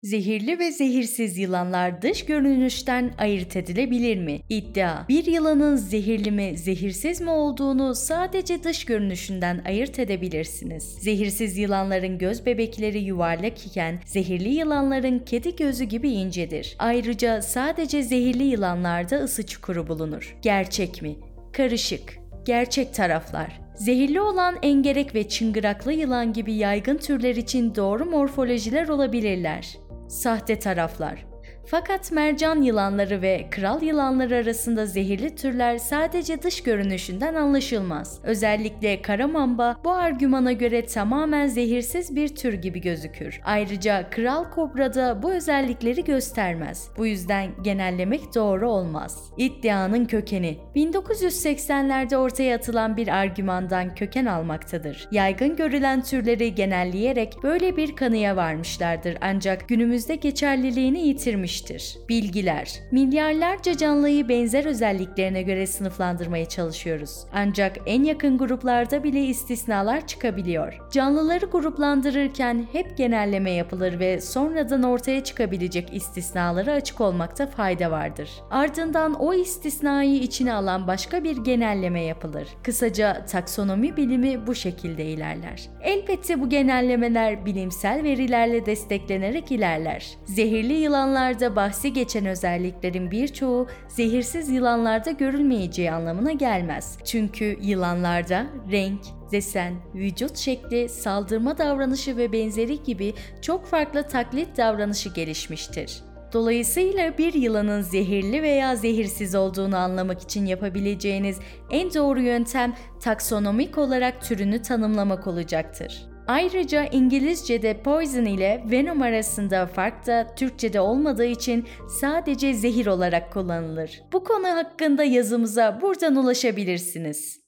Zehirli ve zehirsiz yılanlar dış görünüşten ayırt edilebilir mi? İddia: bir yılanın zehirli mi, zehirsiz mi olduğunu sadece dış görünüşünden ayırt edebilirsiniz. Zehirsiz yılanların göz bebekleri yuvarlak iken zehirli yılanların kedi gözü gibi incedir. Ayrıca sadece zehirli yılanlarda ısı çukuru bulunur. Gerçek mi? Karışık. Gerçek taraflar: zehirli olan engerek ve çıngıraklı yılan gibi yaygın türler için doğru morfolojiler olabilirler. Sahte taraflar: fakat mercan yılanları ve kral yılanları arasında zehirli türler sadece dış görünüşünden anlaşılmaz. Özellikle kara mamba bu argümana göre tamamen zehirsiz bir tür gibi gözükür. Ayrıca kral kobra da bu özellikleri göstermez. Bu yüzden genellemek doğru olmaz. İddianın kökeni 1980'lerde ortaya atılan bir argümandan köken almaktadır. Yaygın görülen türleri genelleyerek böyle bir kanıya varmışlardır, ancak günümüzde geçerliliğini yitirmiştir. Bilgiler: milyarlarca canlıyı benzer özelliklerine göre sınıflandırmaya çalışıyoruz. Ancak en yakın gruplarda bile istisnalar çıkabiliyor. Canlıları gruplandırırken hep genelleme yapılır ve sonradan ortaya çıkabilecek istisnalara açık olmakta fayda vardır. Ardından o istisnayı içine alan başka bir genelleme yapılır. Kısaca taksonomi bilimi bu şekilde ilerler. Elbette bu genellemeler bilimsel verilerle desteklenerek ilerler. Zehirli yılanlarda bahsi geçen özelliklerin birçoğu zehirsiz yılanlarda görülmeyeceği anlamına gelmez. Çünkü yılanlarda renk, desen, vücut şekli, saldırma davranışı ve benzeri gibi çok farklı taklit davranışı gelişmiştir. Dolayısıyla bir yılanın zehirli veya zehirsiz olduğunu anlamak için yapabileceğiniz en doğru yöntem taksonomik olarak türünü tanımlamak olacaktır. Ayrıca İngilizce'de poison ile venom arasında fark da Türkçe'de olmadığı için sadece zehir olarak kullanılır. Bu konu hakkında yazımıza buradan ulaşabilirsiniz.